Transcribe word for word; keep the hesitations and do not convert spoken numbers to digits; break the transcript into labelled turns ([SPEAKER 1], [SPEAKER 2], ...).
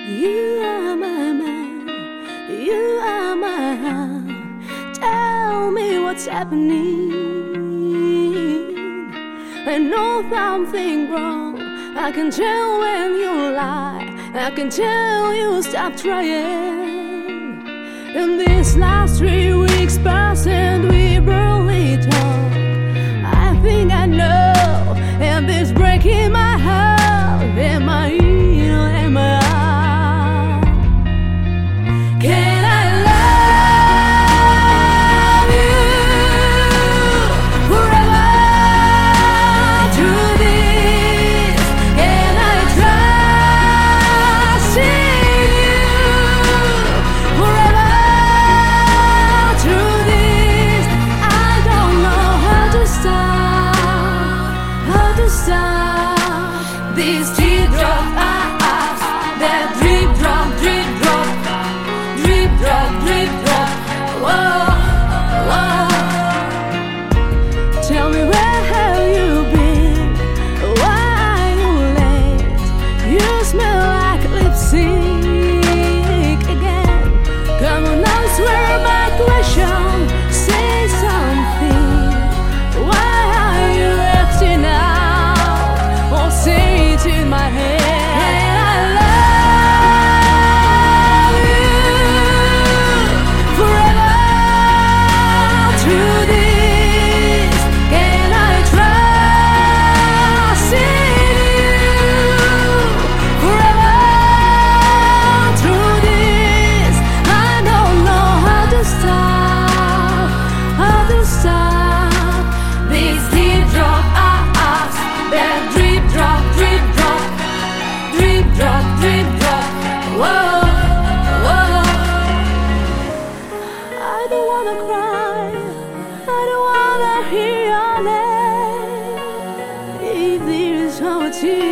[SPEAKER 1] You are my man, you are my heart. Tell me what's happening. I know something wrong. I can tell when you lie. I can tell you stop trying. In these last three weeks past and we barely talk. I think I know, and this breaking my heart. Am I ill? Am I out? Can I love you forever through this? Can I trust in you forever through this? I don't know how to stop, how to stop these teardrops that drip drop, drip drop, drip drop, drip drop. Whoa, whoa. Tell me, where have you been? Why are you late? You smell like lipstick again. Come on, answer my question. Say something. Why are you acting out? Or say it in my head. I love you forever through this. Can I trust in you forever through this? I don't know how to stop, how to stop these teardrops that drip drop, drip drop, drip drop, drip drop. Whoa, whoa. I don't wanna cry, I don't wanna hear your name. If there is no tears